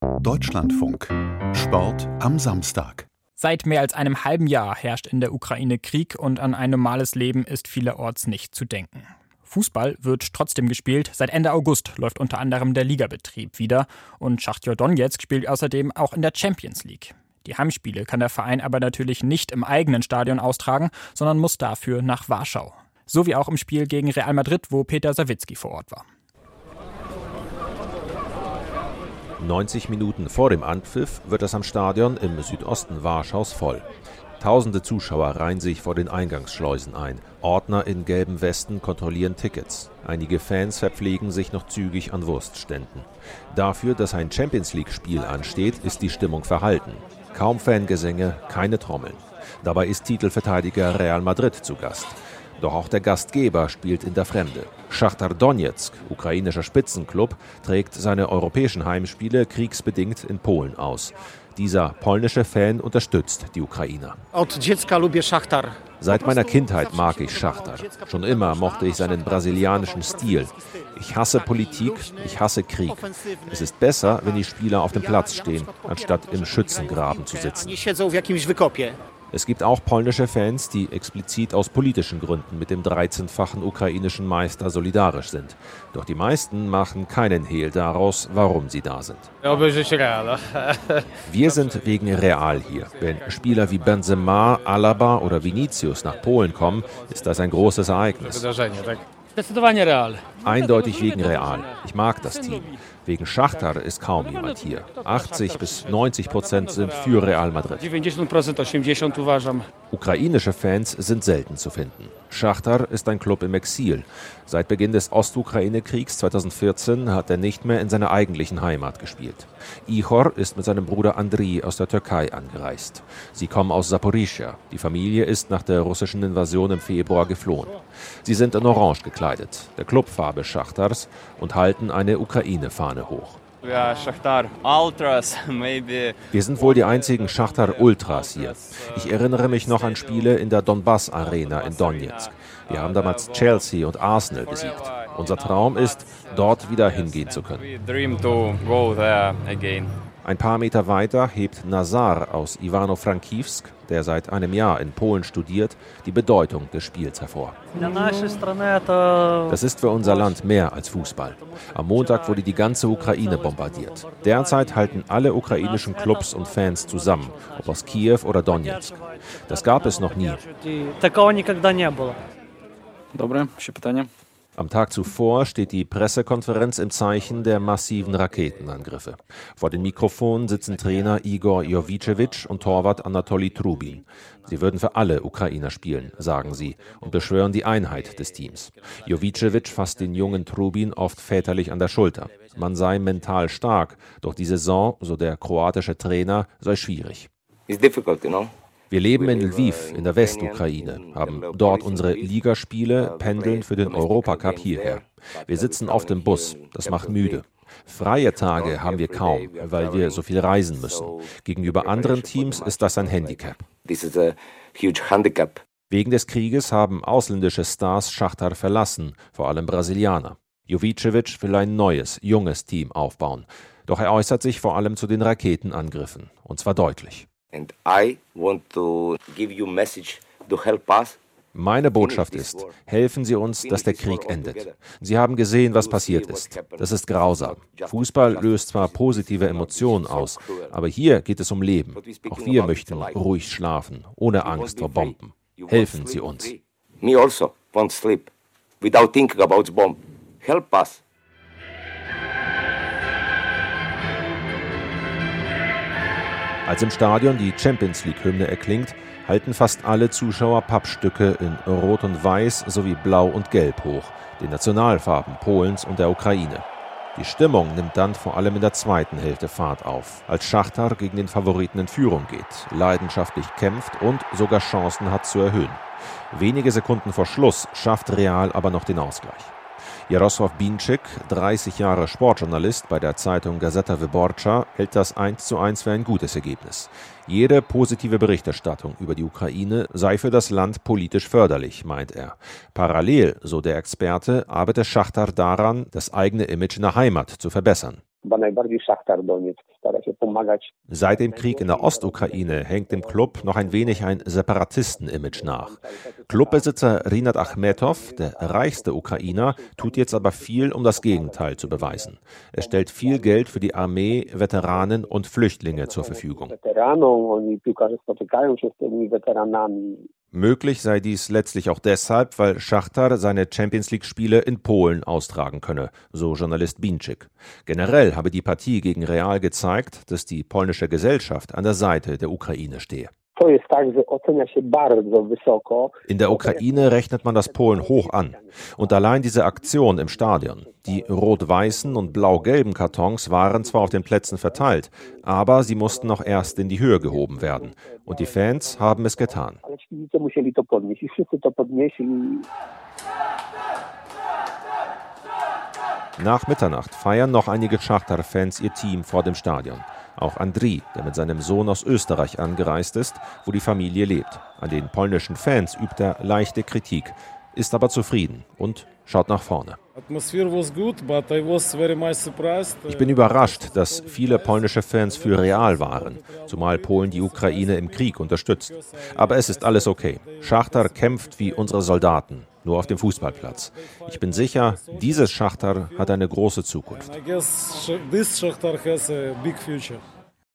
Deutschlandfunk. Sport am Samstag. Seit mehr als einem halben Jahr herrscht in der Ukraine Krieg und an ein normales Leben ist vielerorts nicht zu denken. Fußball wird trotzdem gespielt. Seit Ende August läuft unter anderem der Ligabetrieb wieder und Schachtar Donezk spielt außerdem auch in der Champions League. Die Heimspiele kann der Verein aber natürlich nicht im eigenen Stadion austragen, sondern muss dafür nach Warschau. So wie auch im Spiel gegen Real Madrid, wo Peter Sawicki vor Ort war. 90 Minuten vor dem Anpfiff wird es am Stadion im Südosten Warschaus voll. Tausende Zuschauer reihen sich vor den Eingangsschleusen ein. Ordner in gelben Westen kontrollieren Tickets. Einige Fans verpflegen sich noch zügig an Wurstständen. Dafür, dass ein Champions-League-Spiel ansteht, ist die Stimmung verhalten. Kaum Fangesänge, keine Trommeln. Dabei ist Titelverteidiger Real Madrid zu Gast. Doch auch der Gastgeber spielt in der Fremde. Schachtar Donezk, ukrainischer Spitzenclub, trägt seine europäischen Heimspiele kriegsbedingt in Polen aus. Dieser polnische Fan unterstützt die Ukrainer. Seit meiner Kindheit mag ich Schachtar. Schon immer mochte ich seinen brasilianischen Stil. Ich hasse Politik, ich hasse Krieg. Es ist besser, wenn die Spieler auf dem Platz stehen, anstatt im Schützengraben zu sitzen. Es gibt auch polnische Fans, die explizit aus politischen Gründen mit dem 13-fachen ukrainischen Meister solidarisch sind. Doch die meisten machen keinen Hehl daraus, warum sie da sind. Wir sind wegen Real hier. Wenn Spieler wie Benzema, Alaba oder Vinicius nach Polen kommen, ist das ein großes Ereignis. Eindeutig wegen Real. Ich mag das Team. Wegen Schachtar ist kaum jemand hier. 80-90% sind für Real Madrid. Ukrainische Fans sind selten zu finden. Schachtar ist ein Club im Exil. Seit Beginn des Ostukraine-Kriegs 2014 hat er nicht mehr in seiner eigentlichen Heimat gespielt. Ihor ist mit seinem Bruder Andriy aus der Türkei angereist. Sie kommen aus Saporischschja. Die Familie ist nach der russischen Invasion im Februar geflohen. Sie sind in Orange gekleidet, der Clubfarbe Schachtars, und halten eine Ukraine-Fahne hoch. Wir sind wohl die einzigen Schachtar-Ultras hier. Ich erinnere mich noch an Spiele in der Donbass-Arena in Donezk. Wir haben damals Chelsea und Arsenal besiegt. Unser Traum ist, dort wieder hingehen zu können. Ein paar Meter weiter hebt Nazar aus Ivano-Frankivsk, der seit einem Jahr in Polen studiert, die Bedeutung des Spiels hervor. Das ist für unser Land mehr als Fußball. Am Montag wurde die ganze Ukraine bombardiert. Derzeit halten alle ukrainischen Clubs und Fans zusammen, ob aus Kiew oder Donezk. Das gab es noch nie. Am Tag zuvor steht die Pressekonferenz im Zeichen der massiven Raketenangriffe. Vor den Mikrofonen sitzen Trainer Igor Jovicevic und Torwart Anatoli Trubin. Sie würden für alle Ukrainer spielen, sagen sie, und beschwören die Einheit des Teams. Jovicevic fasst den jungen Trubin oft väterlich an der Schulter. Man sei mental stark, doch die Saison, so der kroatische Trainer, sei schwierig. Wir leben in Lviv in der Westukraine, haben dort unsere Ligaspiele, pendeln für den Europacup hierher. Wir sitzen oft im Bus, das macht müde. Freie Tage haben wir kaum, weil wir so viel reisen müssen. Gegenüber anderen Teams ist das ein Handicap. Wegen des Krieges haben ausländische Stars Schachtar verlassen, vor allem Brasilianer. Jovicevic will ein neues, junges Team aufbauen. Doch er äußert sich vor allem zu den Raketenangriffen, und zwar deutlich. Meine Botschaft ist, helfen Sie uns, dass der Krieg endet. Sie haben gesehen, was passiert ist. Das ist grausam. Fußball löst zwar positive Emotionen aus, aber hier geht es um Leben. Auch wir möchten ruhig schlafen, ohne Angst vor Bomben. Helfen Sie uns. Me also won't sleep without thinking about bomb. Help us. Als im Stadion die Champions-League-Hymne erklingt, halten fast alle Zuschauer Pappstücke in Rot und Weiß sowie Blau und Gelb hoch, den Nationalfarben Polens und der Ukraine. Die Stimmung nimmt dann vor allem in der zweiten Hälfte Fahrt auf, als Schachtar gegen den Favoriten in Führung geht, leidenschaftlich kämpft und sogar Chancen hat zu erhöhen. Wenige Sekunden vor Schluss schafft Real aber noch den Ausgleich. Jarosław Bińczyk, 30 Jahre Sportjournalist bei der Zeitung Gazeta Wyborcza, hält das 1:1 für ein gutes Ergebnis. Jede positive Berichterstattung über die Ukraine sei für das Land politisch förderlich, meint er. Parallel, so der Experte, arbeite Schachtar daran, das eigene Image in der Heimat zu verbessern. Seit dem Krieg in der Ostukraine hängt dem Klub noch ein wenig ein Separatisten-Image nach. Clubbesitzer Rinat Achmetov, der reichste Ukrainer, tut jetzt aber viel, um das Gegenteil zu beweisen. Er stellt viel Geld für die Armee, Veteranen und Flüchtlinge zur Verfügung. Möglich sei dies letztlich auch deshalb, weil Schachtar seine Champions-League-Spiele in Polen austragen könne, so Journalist Bińczyk. Generell habe die Partie gegen Real gezeigt, dass die polnische Gesellschaft an der Seite der Ukraine stehe. In der Ukraine rechnet man das Polen hoch an. Und allein diese Aktion im Stadion. Die rot-weißen und blau-gelben Kartons waren zwar auf den Plätzen verteilt, aber sie mussten noch erst in die Höhe gehoben werden. Und die Fans haben es getan. Nach Mitternacht feiern noch einige Schachtar-Fans ihr Team vor dem Stadion. Auch Andriy, der mit seinem Sohn aus Österreich angereist ist, wo die Familie lebt. An den polnischen Fans übt er leichte Kritik, ist aber zufrieden und schaut nach vorne. Ich bin überrascht, dass viele polnische Fans für Real waren, zumal Polen die Ukraine im Krieg unterstützt. Aber es ist alles okay. Schachtar kämpft wie unsere Soldaten, nur auf dem Fußballplatz. Ich bin sicher, dieses Schachtar hat eine große Zukunft.